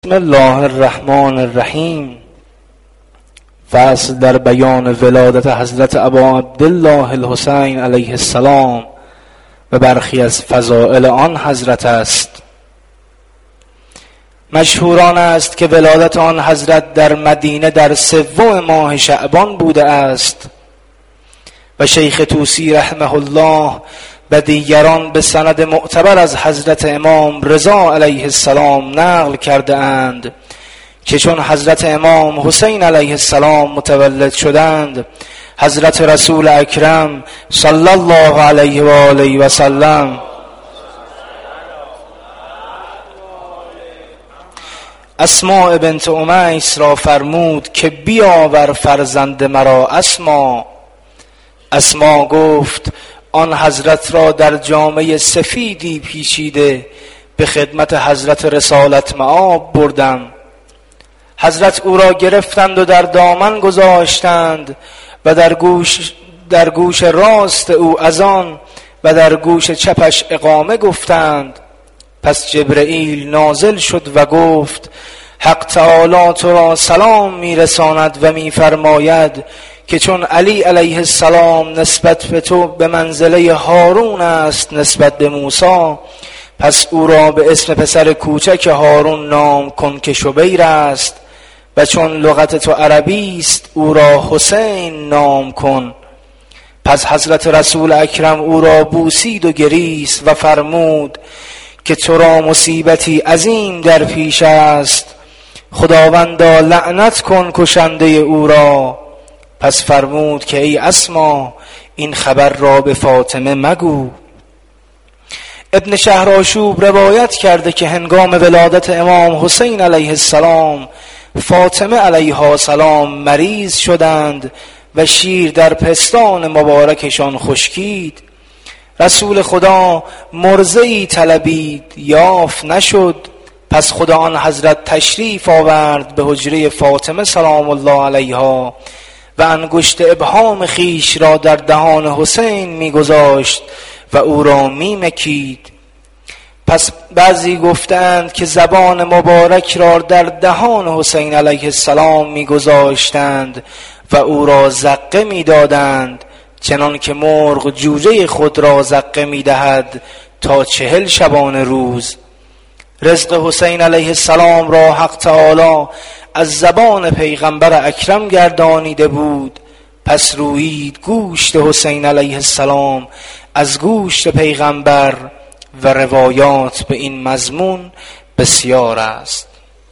بسم الله الرحمن الرحیم. فصل در بیان ولادت حضرت ابا عبدالله الحسین علیه السلام و برخی از فضائل آن حضرت است. مشهوران است که ولادت آن حضرت در مدینه در 3 ماه شعبان بوده است و شیخ طوسی رحمه الله و دیگران به سند معتبر از حضرت امام رضا علیه السلام نقل کرده اند که چون حضرت امام حسین علیه السلام متولد شدند، حضرت رسول اکرم صلی الله علیه و آله و سلم اسماء بنت امیس را فرمود که بیاور فرزند مرا اسما. اسما گفت آن حضرت را در جامه سفیدی پیچیده به خدمت حضرت رسالت مآب بردم. حضرت او را گرفتند و در دامن گذاشتند و در گوش راست او اذان و در گوش چپش اقامه گفتند. پس جبرئیل نازل شد و گفت حق تعالی تو را سلام میرساند و میفرماید که چون علی علیه السلام نسبت به تو به منزله هارون است نسبت به موسی، پس او را به اسم پسر کوچک هارون نام کن که شبیر است، و چون لغت تو عربی است او را حسین نام کن. پس حضرت رسول اکرم او را بوسید و گریست و فرمود که تو را مصیبتی عظیم در پیش است، خداوندا لعنت کن کشنده او را. پس فرمود که ای اسما این خبر را به فاطمه مگو. ابن شهرآشوب روایت کرده که هنگام ولادت امام حسین علیه السلام فاطمه علیها السلام مریض شدند و شیر در پستان مبارکشان خشکید. رسول خدا مرضعی طلبید، یافت نشد. پس خدا آن حضرت تشریف آورد به حجره فاطمه سلام الله علیها و انگشت ابهام خیش را در دهان حسین میگذاشت و او را میمکید. پس بعضی گفتند که زبان مبارک را در دهان حسین علیه السلام میگذاشتند و او را زقه میدادند، چنان که مرغ جوجه خود را زقه میدهد تا 40 شبانه روز. رزق حسین علیه السلام را حق تعالی از زبان پیغمبر اکرم گردانیده بود. پس رویید گوشت حسین علیه السلام از گوشت پیغمبر و روایات به این مضمون بسیار است.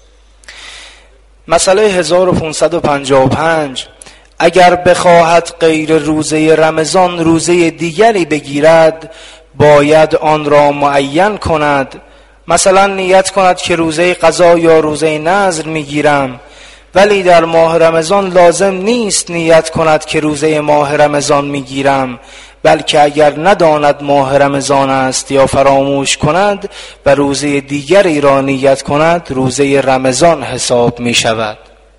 مسئله 1555: اگر بخواهد غیر روزه رمضان روزه دیگری بگیرد، باید آن را معین کند. مثلا نیت کند که روزه قضا یا روزه نذر میگیرم، ولی در ماه رمضان لازم نیست نیت کند که روزه ماه رمضان میگیرم، بلکه اگر نداند ماه رمضان است یا فراموش کند و روزه دیگری را نیت کند، روزه رمضان حساب می شود.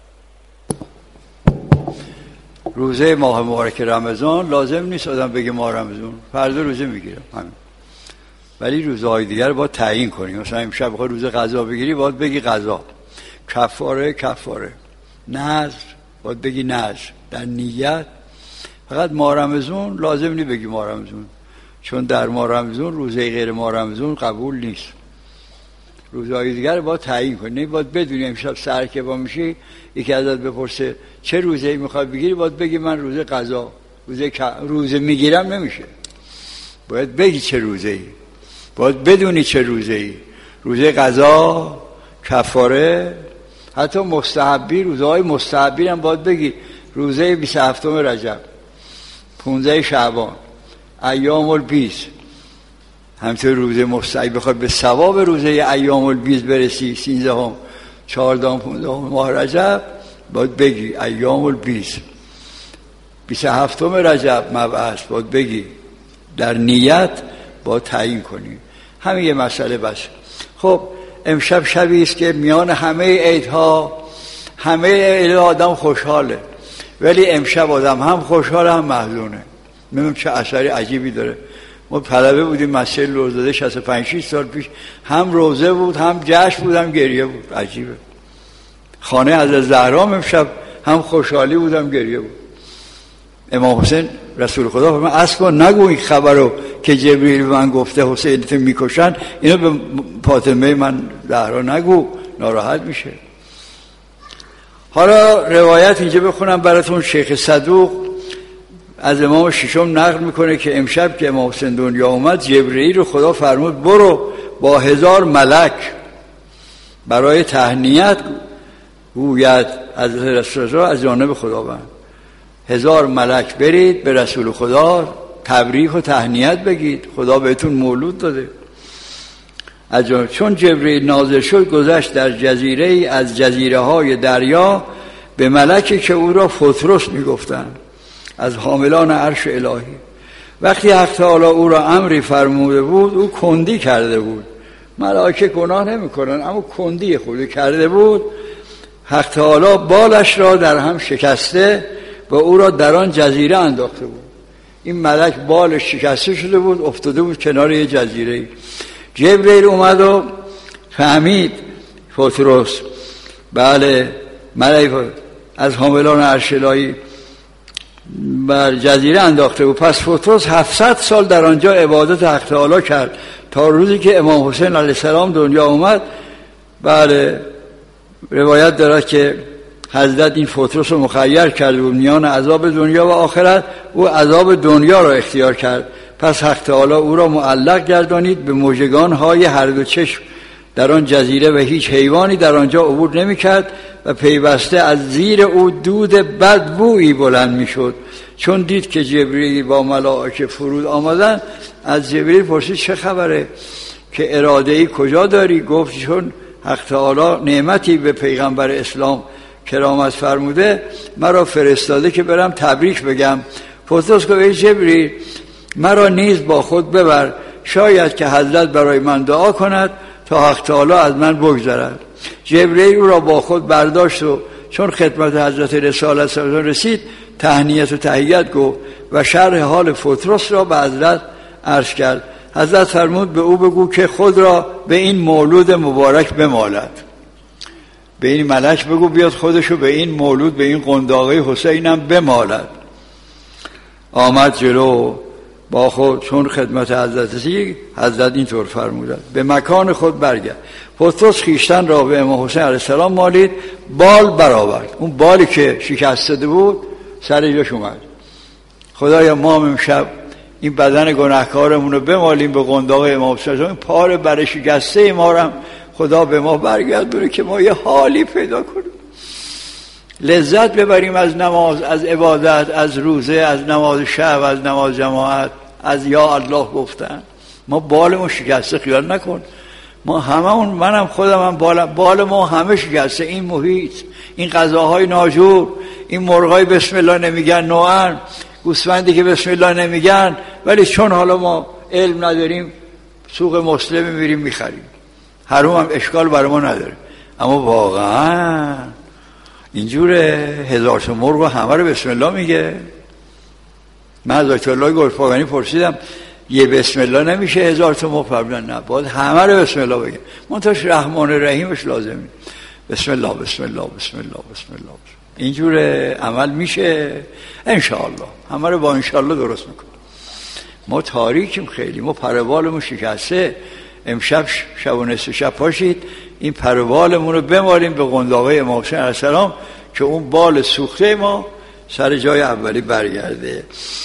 روزه ماه مبارک رمضان لازم نیست آدم بگه ماه رمضان فردا روزه میگیرم همین، ولی روزهای دیگر باید تعیین کنی. مثلا امشب بخوای روز قضا بگیری باید بگی قضا، کفاره نذر باید بگی نذر در نیت. فقط ماه رمضان لازم نی بگی ماه رمضان، چون در ماه رمضان روزه غیر ماه رمضان قبول نیست. روزهای دیگر باید تعیین کنی، باید بدونی امشب سرکبا میشی یکی ازت بپرسه چه روزه‌ای میخوای بگیری، باید بگی من روزه قضا روزه میگیرم. نمیشه، باید بگی چه روزه‌ای، باید بدونی چه روزه‌ای. روزه قضا، کفاره، حتی مستحبی، روزهای مستحبی هم باید بگی. روزه 27 رجب، 15 شعبان، ایام البیض. همینطور روزه مستحبی بخواد به ثواب روزه ایام البیض برسی، 13 14 15 ماه رجب، باید بگی ایام البیض. 27 رجب مبعث باید بگی، در نیت باید تعیین کنی. همین یه مسئله بس. خب امشب شبی است که میان همه عیدها همه آدم خوشحاله، ولی امشب آدم هم خوشحاله هم محزونه. میدونم چه اثری عجیبی داره. ما طلبه بودیم مسجد لوزاده 65 سال پیش، هم روزه بود، هم جشن بود، هم گریه بود. عجیبه. خانه حضرت زهرا امشب هم خوشحالی بود هم گریه بود. امام حسین رسول خدا فرمود اصلا نگو این خبرو که جبریل من گفته حسینت میکشن، اینو به فاطمه من زهرا نگو، ناراحت میشه. حالا روایت اینجا بخونم براتون. شیخ صدوق از امام ششم نقل میکنه که امشب که امام حسین دنیا اومد، جبرئیل رو خدا فرمود برو با 1000 ملک برای تهنیت گوید از رسول الله از جانب خداوند. 1000 ملک برید به رسول خدا تبریک و تهنیت بگید، خدا بهتون مولود داده. چون جبرئیل نازل شد گذشت در جزیره ای از جزیره های دریا به ملکی که او را فطرس میگفتند از حاملان عرش الهی. وقتی حق تعالی او را امری فرموده بود او کندی کرده بود. ملائکه گناه نمیکنن اما کندی خودی کرده بود. حق تعالی بالش را در هم شکسته و او را در آن جزیره انداخته بود. این ملک بالش شکسته شده بود، افتاده بود کنار یه جزیره. جبرئیل اومد و فهمید فطرس بله ملک از حاملان عرش الهی بر جزیره انداخته بود. پس فطرس 700 سال در آنجا عبادت حق تعالی کرد تا روزی که امام حسین علیه السلام دنیا اومد. بله روایت دارد که حضرت این فطرس رو مخیر کرده بود میان عذاب دنیا و آخرت، او عذاب دنیا را اختیار کرد. پس حق تعالی او را معلق گردانید به مژگان های هر دو چشم در آن جزیره و هیچ حیوانی در آنجا عبور نمی کرد و پیوسته از زیر او دود بدبویی بلند می شد. چون دید که جبریل با ملائکه فرود آمدن، از جبریل پرسید چه خبره، که اراده ای کجا داری؟ گفت چون حق تعالی نعمتی به پیغمبر اسلام کرامت فرموده مرا فرستاده که برم تبریک بگم. فطرس گفت ای جبریل مرا نیز با خود ببر، شاید که حضرت برای من دعا کند تا حق تعالی از من بگذرد. جبریل او را با خود برداشت و چون خدمت حضرت رسالت رسید تهنیت و تحیت گفت و شرح حال فطرس را به حضرت عرض کرد. حضرت فرمود به او بگو که خود را به این مولود مبارک بمالد. به این ملک بگو بیاد خودشو به این مولود، به این قنداقه حسینم بمالد. آمد جلو با خود چون خدمت حضرت رسید، حضرت اینطور فرمودند به مکان خود برگرد. فطرس خیشتن را به امام حسین علیه السلام مالید، بال برآورد. اون بالی که شکسته بود سر جاش اومد. خدایا ما امشب این بدن گناهکارمون رو بمالیم به قنداق امام حسین، این پاره بر شکسته ما رو خدا به ما برگردونه که ما یه حالی پیدا کنیم، لذت ببریم از نماز، از عبادت، از روزه، از نماز شب، از نماز جماعت، از یا الله گفتن. ما بالمون شکسته خیال نکن. ما هممون، منم خودم هم بال ما همه شکسته. این محیط، این غذاهای ناجور، این مرغای بسم الله نمیگن نوعن، گوسفندی که بسم الله نمیگن، ولی چون حالا ما علم نداریم سوق مسلم میریم میخریم. حروم هم اشکال برای ما نداره. اما واقعا اینجوره 1000 تا مرغ همه رو بسم الله میگه. من از آیت الله گلپاگانی پرسیدم یه بسم الله نمیشه 1000 تا مرغ؟ فرمودن نه، باید همه رو بسم الله بگه. منتهاش رحمان رحیمش لازمه. بسم الله بسم الله بسم الله بسم الله. اینجوره عمل میشه انشاءالله. همه رو با انشاءالله درست میکنه. ما تاریکیم خیلی، ما پروالمون شکسته. امشب شب و نصف شب پاشید این پروالمون رو بمالیم به قنداقه امام حسین علیه السلام که اون بال سوخته ما سر جای اولی برگرده.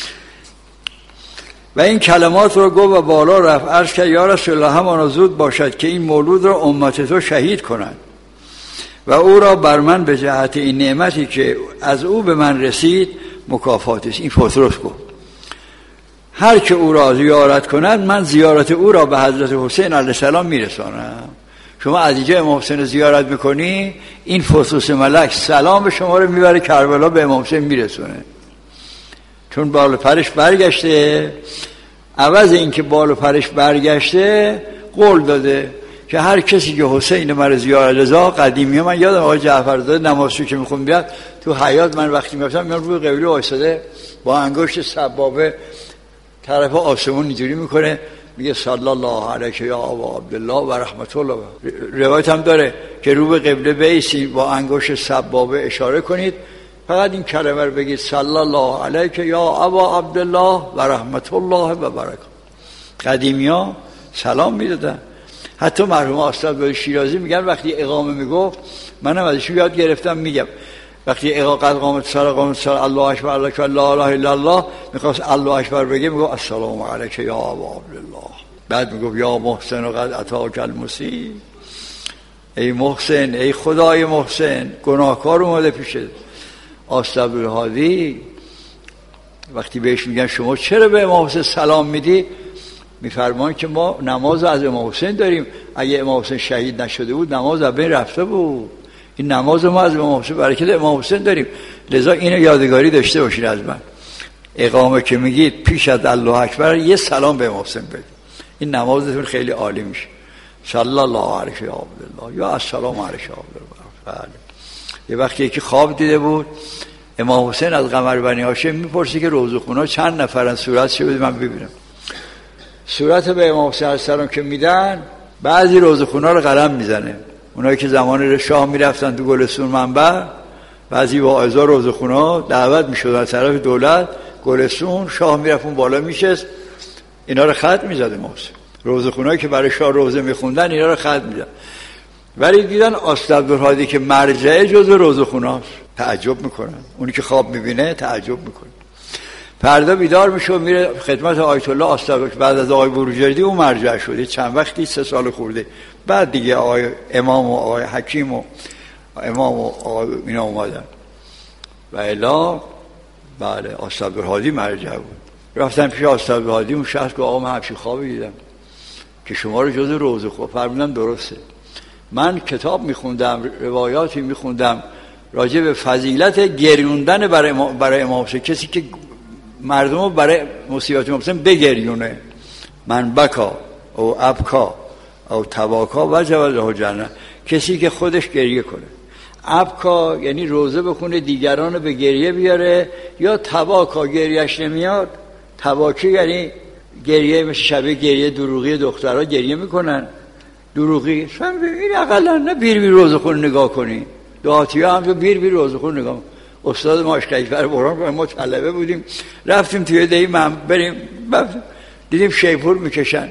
و این کلمات رو گفت و بالا رفت عرض کرد یا رسول الله همانا زود باشد که این مولود را امت تو شهید کنند و او را بر من به جهت این نعمتی که از او به من رسید مکافات است. این فطرس گفت هر که او را زیارت کند من زیارت او را به حضرت حسین علیه السلام میرسانم. شما از اینجا امام حسین زیارت میکنی، این فطرس ملک سلام به شما رو میبره کربلا به امام حسین میرسونه. چون بال و پرش برگشته، عوض این که بال و پرش برگشته قول داده که هر کسی که حسین مرا زیارت رضا قدیمی، من یادم آقای جعفرزاده نمازشو که میخوند بیاد تو حیاط، من وقتی میرفتم میام روی قبله وایساده با انگشت سبابه طرف آسمون اینجوری میکنه میگه صلی الله علیک یا ابا عبدالله و رحمت الله. روایت هم داره که رو به قبله بایستید با انگشت سبابه اشاره کنید، فقط این کلمه رو بگید صلی الله علیک یا ابا عبدالله و رحمت الله و برکاته. قدیمی‌ها سلام میدادن. حتی مرحوم استاد شیرازی میگن وقتی اقامه میگفت، منم ازشون یاد گرفتم، میگم وقتی قامت صلاة الله اکبر الله اکبر لا اله الا الله، میخواست الله اکبر بگه میگفت السلام علیک یا ابا عبدالله. بعد میگفت یا محسن و قد اتاک المسیء، ای محسن، ای خدای محسن، گناهکار اومده پیشت. استاد عبدالهادی وقتی بهش میگن شما چرا به امام حسین سلام میدی، میفرمان که ما نماز از امام حسین داریم، اگه امام حسین شهید نشده بود نماز از بین رفته بود. این نماز ما از امام حسین برکت امام حسین داریم، لذا اینو یادگاری داشته باشین از من. اقامه که میگید پیش از الله اکبر یه سلام به امام حسین بدید، این نمازتون خیلی عالی میشه. صلی الله علیه و عبدالله یا السلام علیه و عبدالله. یه وقتی یکی خواب دیده بود، امام حسین از قمر بنی هاشم میپرسه که روزخونا چند نفرن، صورتش بده من ببینم. صورت به امام حسین علیه السلام که میدن، بعضی روزخونا رو قلم میزنه، اونایی که زمان شاه میرفتن تو گلستون منبر، بعضی واعظا روزخونا دعوت میشد از طرف دولت گلستون، شاه میرفت اون بالا میشست، اینا رو خط میزد امام حسین. روزخونایی که برای شاه روزه میخوندن اینا رو خط میزد. ولی دیدن استاد عبدالهادی که مرجع جزو روزخوناست، تعجب میکنن. اونی که خواب میبینه تعجب میکنه. فردا بیدار میشه و میره خدمت آیت الله استاد. بعد از آقای بروجردی اون مرجع شده، چند وقتی 3 سال خورده، بعد دیگه آقای امام و آقای حکیم و امام و آقای اینا اومدن و الا بله استاد عبدالهادی مرجع بود. رفتم پیش استاد عبدالهادی، اون شخص که آقا من همچین خوابی دیدم که شما رو جز روزه خواب. فرمودم درسته، من کتاب میخوندم، روایاتی میخوندم راجع به فضیلت گریوندن برای امام حسین، کسی که مردم رو برای مصیبت امام حسین بگریونه. من بکا او ابکا او تباکا وجب له جنه، کسی که خودش گریه کنه. ابکا یعنی روزه بخونه دیگران رو به گریه بیاره، یا تباکا گریهش نمیاد. تباکی یعنی گریه مثل شبیه گریه دروغی دخترها گریه میکنن، دروغی. این اقلا نه بیر روزه خون نگاه کنی، دهاتی ها هم بیر روزه خون نگاه. استاد ما اشکیفر بران ما طلبه بودیم، رفتیم توی دهی بریم دیدیم شیپور میکشن،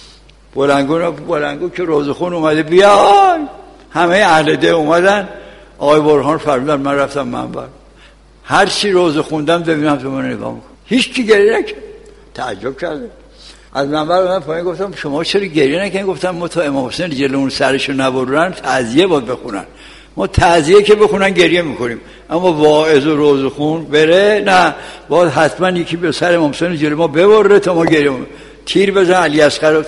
بلنگو که روزه خون اومده بیای، همه اهل ده اومدن. آقای برهان فرمودن من رفتم منبر، هر چی روزه خوندم ببینم تو من نگاه میکن، هیچ کی گریه نکرد. تعجب کرده. از منبر من پایین گفتم شما چرا گریه نکنین؟ گفتم ما تا امام حسین جلو اون سرشو نبرن تعزیه باید بخونن، ما تعزیه که بخونن گریه میکنیم، اما واعظ و روزه خون بره نه، باید حتما یکی به سر امام حسین جلو ما ببره تا ما گریه میکنیم. تیر بزن علی اصغر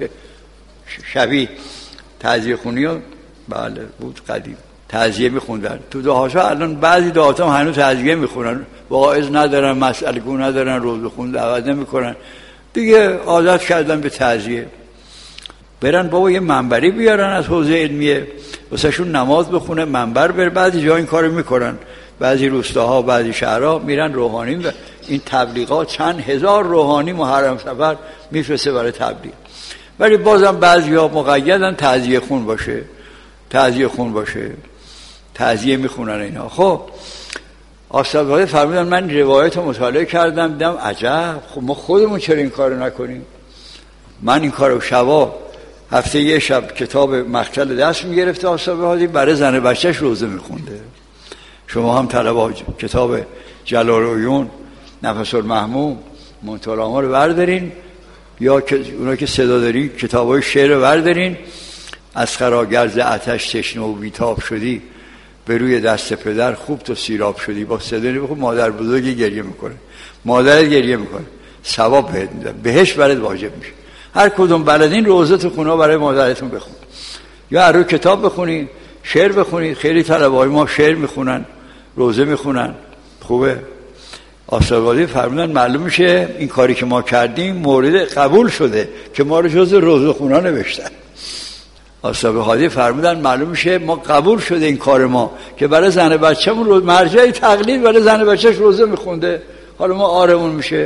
شبیه تعزیه خونی و بله بود قدیم تعزیه میخوندن تو دهاشا. الان بعضی دهات هم هنوز تعزیه میخونن، واعظ ندارن، مسئله گو ندارن، روزه خون دعوت نمیکنن دیگه، عادت کردن به تعزیه. برن بابا یه منبری بیارن از حوزه علمیه واسه شون نماز بخونه، منبر بر. بعضی جا این کارو میکنن، بعضی روستاها بعضی شهرها میرن روحانی و این تبلیغات چند هزار روحانی محرم سفر میفرسته برای تبلیغ. ولی بازم بعضی‌ها مقیدن تعزیه خون باشه، تعزیه خون باشه، تعزیه میخونن اینا. خب استاد فرمودن من روایت رو مطالعه کردم، دیدم عجب، خب ما خودمون چرا این کارو نکنیم؟ من این کارو شبا هفته یه شب کتاب مقتل دست میگرفته استاد هادی، برای زن بچهش روزه میخونده. شما هم طلبه کتاب جلال العیون، نفس المحموم، منتهی الآمال رو بردارین، یا اونا که صدا دارین کتابای شعر رو بردارین. از خراگرز آتش تشنه و بیتاب شدی، به روی دست پدر خوب تو سیراب شدی. با صدا بخون، مادر بزرگی گریه میکنه، مادرت گریه میکنه، ثواب بهت میدن، بهش برات واجب میشه. هر کدوم بلدین روزه تو خونه برای مادرتون بخون، یا رو کتاب بخونید، شعر بخونید. خیلی طلبه‌های ما شعر میخونن، روزه میخونن، خوبه. آسابادی فرمودن معلوم میشه این کاری که ما کردیم مورد قبول شده که ما رو جز روزه خونا نوشتن. آسابادی فرمودن معلوم میشه ما قبول شده این کار ما که برای زن بچه‌مون مرجع تقلید برای زن بچه‌ش روزه میخونده، حالا ما آرمون میشه.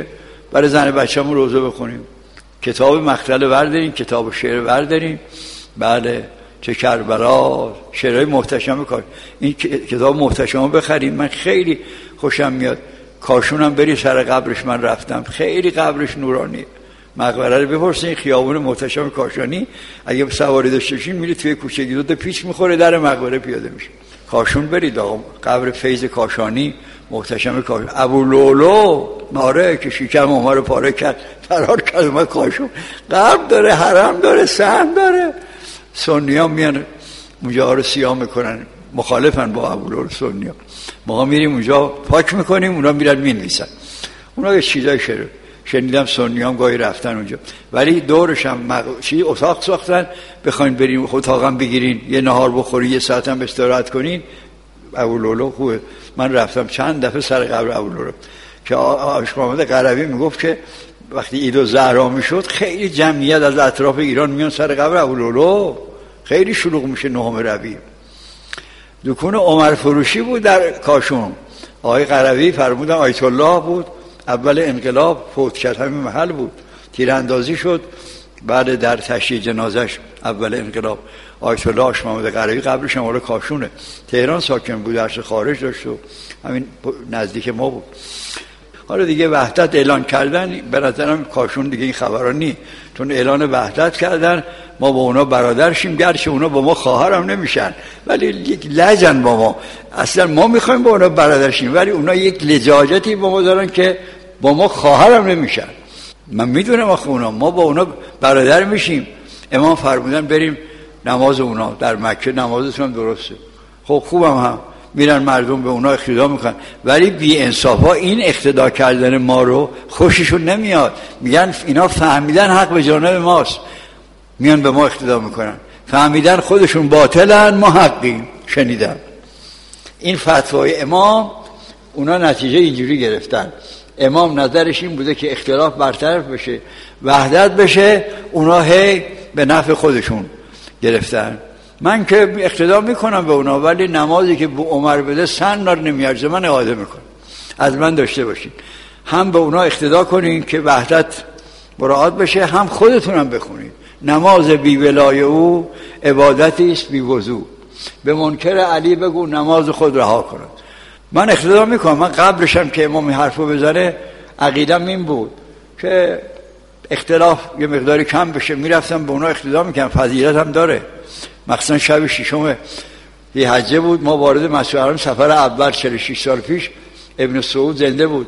برای زن بچه‌مون روزه بخونیم، کتاب مقتله برداریم، کتاب شعر برداریم. بله، چه کربلا، شعرهای محتشم کار. این کتاب محتشم بخریم. من خیلی خوشم میاد. کاشونم بری سر قبرش، من رفتم، خیلی قبرش نورانیه. مقبره رو بپرسین، خیابون محتشم کاشانی اگه سواری داشته باشین میری توی کوچه دو پیچ میخوره، در مقبره پیاده میشه. کاشون برید آقا، قبر فیض کاشانی محتشم کاشان. ابو لولو ناره که شکم ما رو پاره کرد، فرار کرد اومد کاشون. قبر داره، حرم داره، سهم داره. سنی‌ها میان اونجا رو سیاه میکنن، مخالفن با ابو لولو سنی‌ها. ما میریم اونجا پاک میکنیم، اونا میرن مینویسن. اونا یه چیزای شنیدم سنیام گاهی رفتن اونجا، ولی دورش هم اتاق ساختن، بخواین بریم اتاقم بگیرین، یه نهار بخوری، یه ساعت هم استراحت کنین. ابو لولو خوبه. من رفتم چند دفعه سر قبر ابو لولو که عاشق محمد قروی میگفت که وقتی عید الزهرا میشد خیلی جمعیت از اطراف ایران میان سر قبر ابو لولو، خیلی شلوغ میشه 9 ربیع. دکون عمر فروشی بود در کاشون. آقای قروی فرمودن آیت الله بود، اول انقلاب فوت کرد، همین محل بود، تیراندازی شد. بعد در تشییع جنازش اول انقلاب آیت الله عاشق محمد قروی قبرش هم کاشونه. تهران ساکن بود، درس خارج داشت و همین نزدیک ما بود. حالا دیگه وحدت اعلان کردن، به نظرم کاشون دیگه این خبرا نی، چون اعلان وحدت کردن ما با اونا برادر شیم، گرچه اونا با ما خواهر هم نمیشن ولی یک لجن با ما. اصلا ما میخوایم با اونا برادر شیم ولی اونا یک لجاجتی با ما دارن که با ما خواهر هم نمیشن. من میدونم آخه اونا، ما با اونا برادر میشیم. امام فرمودن بریم نماز اونا در مکه، نمازشون هم درسته. خب خوبم هم میرن مردم به اونا اقتدا میکنن، ولی بی انصافا این اقتدا کردن ما رو خوششون نمیاد. میگن اینا فهمیدن حق به جانب ماست، میان به ما اقتدا میکنن. فهمیدن خودشون باطلن، ما حقیم. شنیدم این فتوای امام، اونا نتیجه اینجوری گرفتن. امام نظرش این بوده که اختلاف برطرف بشه، وحدت بشه، اونا هی به نفع خودشون گرفتن. من که اقتدا میکنم به اونا، ولی نمازی که به عمر بده سنار نمیارزه، من اعاده میکنم. از من داشته باشین، هم به اونا اقتدا کنین که وحدت مراعات بشه، هم خودتونم بخونین. نماز بی ولای او عبادتی است بی وضو. به منکر علی بگو نماز خود رها کنه. من اقتدا میکنم. من قبلشم که امام این حرفو بزنه عقیدم این بود که اختلاف یه مقداری کم بشه، میرفتم به اونا اقتدا میکنم. فضیلت هم داره. مخصوصا شب ششم یه حجه بود، ما وارد مسجد الحرام سفر اول 46 سال پیش، ابن سعود زنده بود،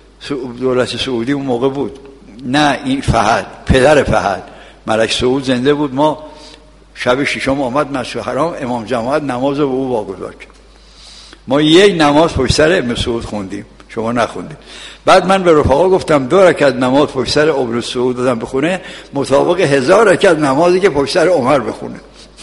دولت سعودی اون موقع بود، نه این فهد، پدر فهد ملک سعود زنده بود. ما شب ششم آمد مسجد الحرام، امام جماعت نماز رو به او واگذار کرد. ما یک نماز پشت سر ابن سعود خوندیم، شما نخوندید. بعد من به رفقا گفتم 2 رکعت نماز پشت سر ابن سعود دادم بخونه مطابق 1000 رکعت نمازی که پشت سر عمر بخونه.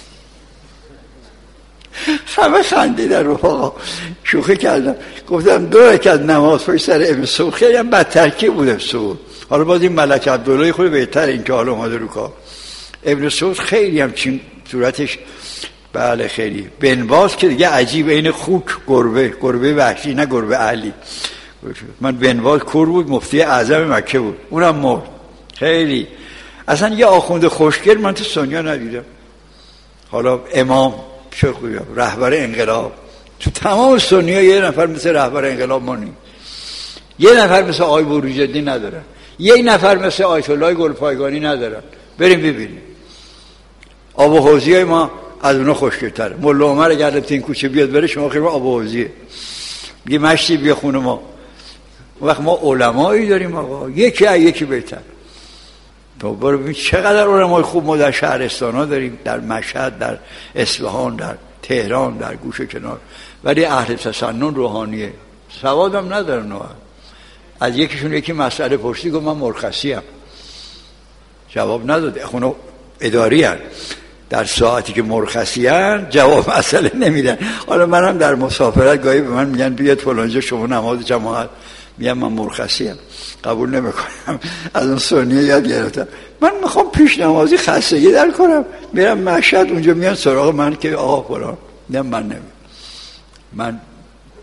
همه خندیدن رفقا، شوخی کردم، گفتم 2 رکعت نماز پشت سر ابن سعود. خیلی هم بد ترکیب بود ابن سعود. حالا باز این ملک عبدالله خود بهتر این که حالا اومده رو کار. ابن سعود خیلی هم چین صورتش، بله خیلی. بن باز که دیگه عجیب، این خوک گربه وحشی، نه گربه اهلی. من بن باز کور بود، مفتی اعظم مکه بود، اونم مرد. خیلی اصلا یه آخوند خوشگل من تو سنیا ندیدم. حالا امام چه خوبه، رهبر انقلاب. تو تمام سنیا یه نفر مثل رهبر انقلاب ما نیست. یه نفر مثل آقای بروجردی ندارن، یه نفر مثل آیت الله گلپایگانی ندارن. بریم ببینیم. آب و حوضی ما از اونا خوشگل‌تره. مولا عمر اگر این کوچه بیاد بره، شما خیلی آب و حوضیه. میگه مشتی بیا خونه ما. وقت ما علمایی داریم آقا، یکی بهتر. تو برو ببین چقدر علمای خوب ما در شهرستان‌ها داریم، در مشهد، در اصفهان، در تهران، در گوشه کنار. ولی اهل تسنن روحانیه، سوادم ندارن. از یکیشون یکی مسئله پرسی، گفت من مرخصیم. جواب نداد. اخونا اداری هست، در ساعتی که مرخصی هست جواب مسئله نمیدن. حالا منم در مسافرت گاهی به من میگن بیاد فلانجا شما نماز جماعت، میگم من مرخصیم، قبول نمیکنم. از اون سنیه یاد گرفتم. من میخوام پیش نمازی خستگی در کنم، میرم مشهد، اونجا میان سراغ من که آقا فلان، من نمیم. من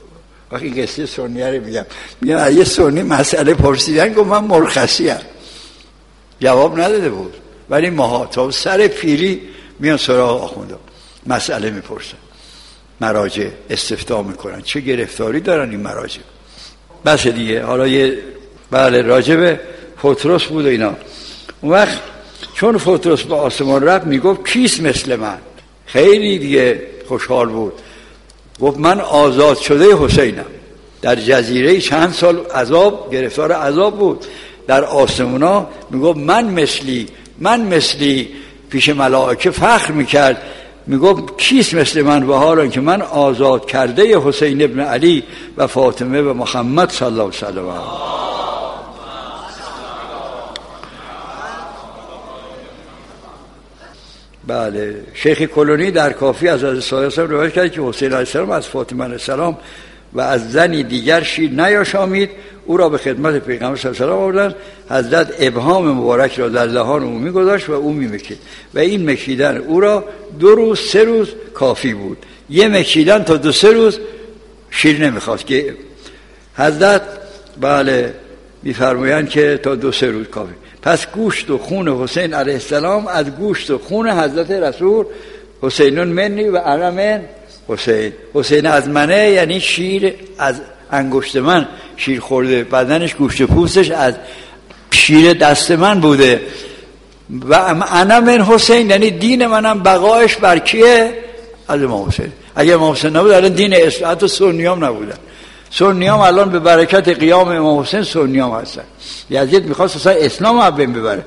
وقتی این قصه سنیه رو میگم یه سنی مسئله پرسیدن گفت من مرخصی ام، جواب نداده بود. ولی ماها تا سر پیری میان سراغ آخونده مسئله میپرسن، مراجع استفتاء میکنن، چه گرفتاری دارن این مراجع. بس دیگه. حالا یه بله راجب پطرس بود و اینا. اون وقت چون پطرس به آسمان رفت میگفت کیست مثل من، خیلی دیگه خوشحال بود. گفت من آزاد شده حسینم. در جزیره چند سال عذاب گرفتار عذاب بود، در آسمونا میگفت من مثلی پیش ملائکه فخر میکرد، میگفت کیست مثل من، و حالا که من آزاد کرده حسین ابن علی و فاطمه و محمد صلی الله علیه و سلم. بله شیخ کلونی در کافی از حضرت صادق روایت کرد که حسین علیه السلام از فاطمه علیه السلام و از زنی دیگر شیر نیاشامید، او را به خدمت پیغمبر صلی الله علیه و آله آوردند. حضرت ابهام مبارک را در دهان او میگذاشت و او میمکید و این مکیدن او را 2 روز 3 روز کافی بود. یه مکیدن تا 2-3 روز شیر نمیخواست که حضرت بله میفرمایند که تا 2-3 روز کافی. پس گوشت و خون حسین علیه السلام از گوشت و خون حضرت رسول، حسینون منی و انا من حسین از منه، یعنی شیر از انگشت من شیر خورده، بدنش گوشت پوستش از شیر دست من بوده. و انا من حسین، یعنی دین منم بقایش بر کیه؟ از امام حسین. اگر امام حسین نبود الان دین اسلام، حتی سنیام نبودن. سنیام الان به برکت قیام امام حسین سنیام هستن. یزید میخواست اصلا اسلام رو بین ببره.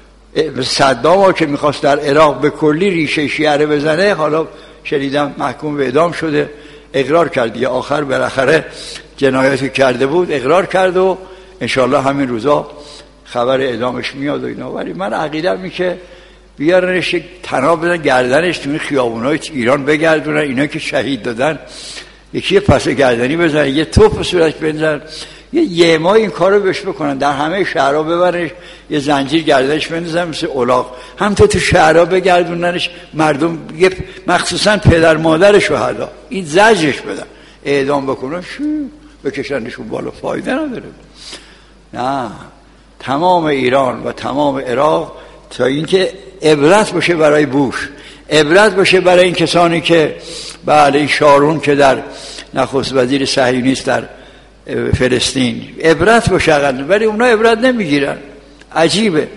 صدام که میخواست در عراق به کلی ریشه شیعه رو بزنه، حالا شنیدم محکوم به اعدام شده، اقرار کرد یا آخر بالاخره جنایتی کرده بود اقرار کرد و انشالله همین روزا خبر اعدامش میاد و اینا. ولی من عقیدم این که بیارنش تناب بدن گردنش توی خیابونای ایران بگردونن، اینا که شهید دادن یکی پس گردنی بزنن، یه توپ صورتش بندازن، یه ماه این کارو بهش بکنن، در همه شهرها ببرنش، یه زنجیر گردنش بندازن مثل الاغ، هم تو شهرها بگردوننش، مردم مخصوصا پدر مادر شهدا این زجرش بدن، اعدام بکنن، بکشنشون بالا، فایده نداره. نه، تمام ایران و تمام عراق تا اینکه عبرت باشه برای بوش، عبرت باشه برای این کسانی که بله شارون که در نخست وزیر صهیونیست در فلسطین عبرت باشه اقل، ولی اونا عبرت نمیگیرن. عجیبه،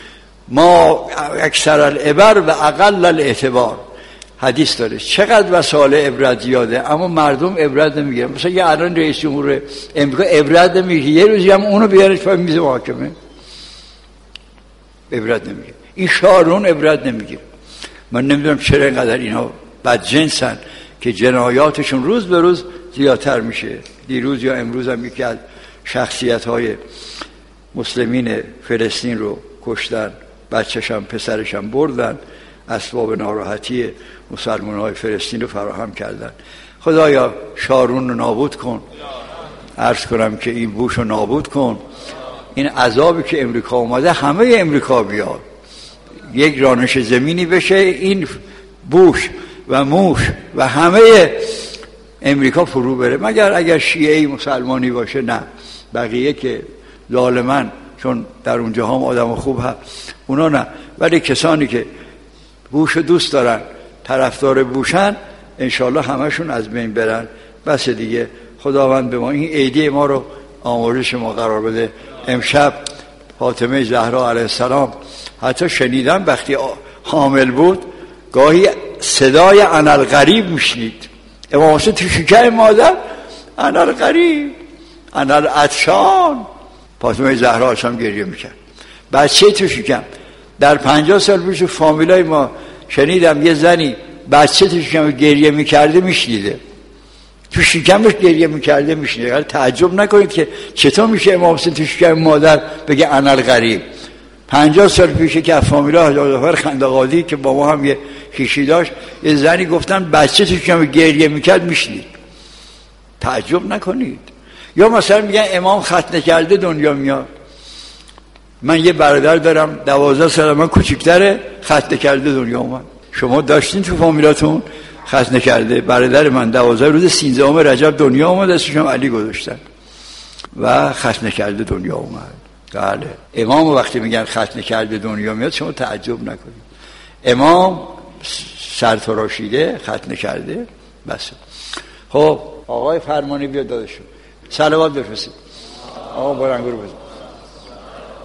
ما اکثر العبر و اقل الاعتبار حدیث داره، چقدر وسایل عبرت زیاده اما مردم عبرت نمیگیرن. مثلا یه الان رئیس جمهور امریکا عبرت نمیگیره، یه روزی هم اونو بیارش پای میز محاکمه عبرت نمیگیره. این شارون عبرت نمیگیره. من نمیدونم چرا اینقدر اینا بدجنسن که جنایاتشون روز به روز زیادتر میشه. دیروز یا امروز هم یکی از شخصیت‌های مسلمین فلسطین رو کشتن، بچه‌شم پسرشم بردن، اسباب ناراحتی مسلمان‌های فلسطین رو فراهم کردن. خدایا شارون رو نابود کن، عرض کنم که این بوش رو نابود کن، این عذابی که امریکا اومده همه امریکا بیاد، یک رانش زمینی بشه، این بوش و موش و همه امریکا فرو بره، مگر اگر شیعه مسلمانی باشه، نه بقیه که ظالمن، چون در اونجا هم آدم خوب هست اونا نه، ولی کسانی که بوش دوست دارن، طرفدار بوشن، انشالله همشون از بین برن. بس دیگه. خداوند به ما این عیدی ما رو آمرزش ما قرار بده. امشب فاطمه زهرا علیه السلام حتی شنیدم وقتی حامل بود گاهی صدای انالغریب میشنید، امام حسین تو شکم مادر انالغریب انالعطشان، فاطمه زهرا هم گریه میکرد، بچه تو شکم. در 50 سال پیش فامیلای ما شنیدم یه زنی بچه تو شکم گریه میکرده میشنیده، تو شکمش گریه میکرده میشنیده. تعجب نکنید که چطور میشه امام حسین تو شکم مادر بگه انالغریب. 50 سال پیش که فامیلا حاجی خندقادی که با ما هم یه خیشی داشت، یه زنی گفتن بچه تو شکم گریه میکرد میشنید. تعجب نکنید. یا مثلا میگن امام ختنه کرده دنیا میاد. من یه برادر دارم 12 سال من کوچیک‌تره، ختنه کرده دنیا اومد. شما داشتین تو فامیلاتون؟ ختنه کرده. برادر من 12 روز 13 رجب دنیا اومد، اسمشم علی گذاشتن و ختنه کرده دنیا اومد. بله امام وقتی میگن ختنه کرده دنیا میاد شما تعجب نکنید. امام سرتراشیده ختنه کرده بس. خب آقای فرمانی بیاد دادشون صلوات بفرستید. آقا برنگو رو بزن.